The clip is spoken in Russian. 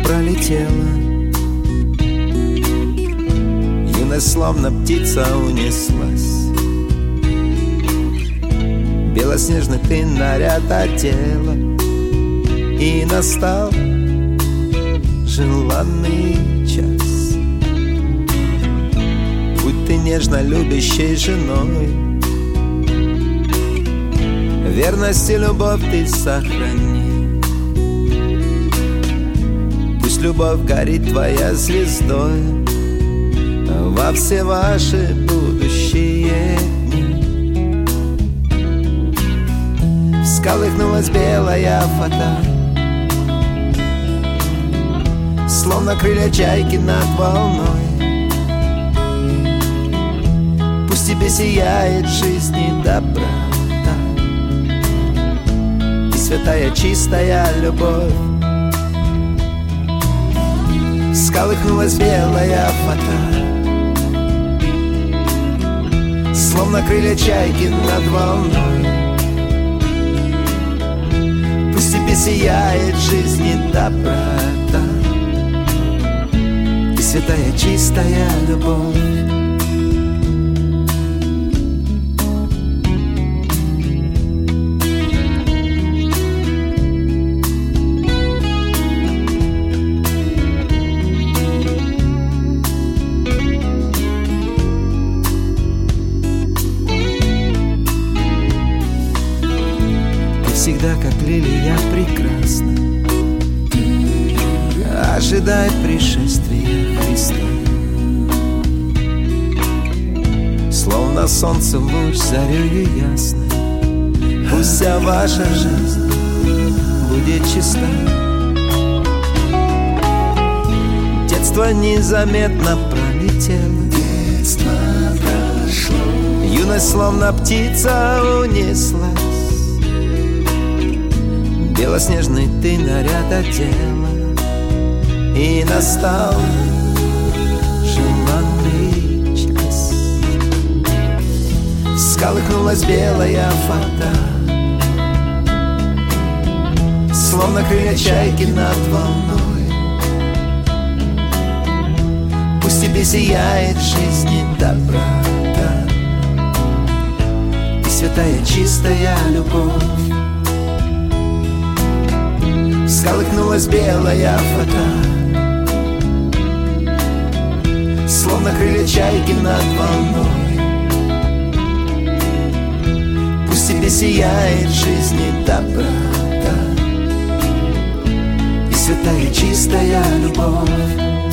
пролетела. Юность словно птица унеслась. Белоснежный ты наряд одела, и настал желанный час. Будь ты нежно любящей женой, верность и любовь ты сохрани. Пусть любовь горит твоя звездой во все ваши будущие дни. Всколыхнулась белая фата, словно крылья чайки над волной. Пусть тебе сияет жизни доброта и святая чистая любовь. Всколыхнулась белая фата, словно крылья чайки над волной. Пусть тебе сияет жизни доброта и святая чистая любовь. Всегда как лилия прекрасна, ожидай пришествия Христа. Словно солнце луч зарею ясной, пусть вся ваша жизнь будет чиста. Детство незаметно пролетело, детство прошло, юность словно птица унеслась. Белоснежный ты наряд одела, и настал желанный час. Всколыхнулась белая фата, словно крылья чайки над волной. Пусть тебе сияет жизни доброта и святая чистая любовь. Всколыхнулась белая фата, словно крылья чайки над волной. Пусть тебе сияет жизни доброта и святая чистая любовь.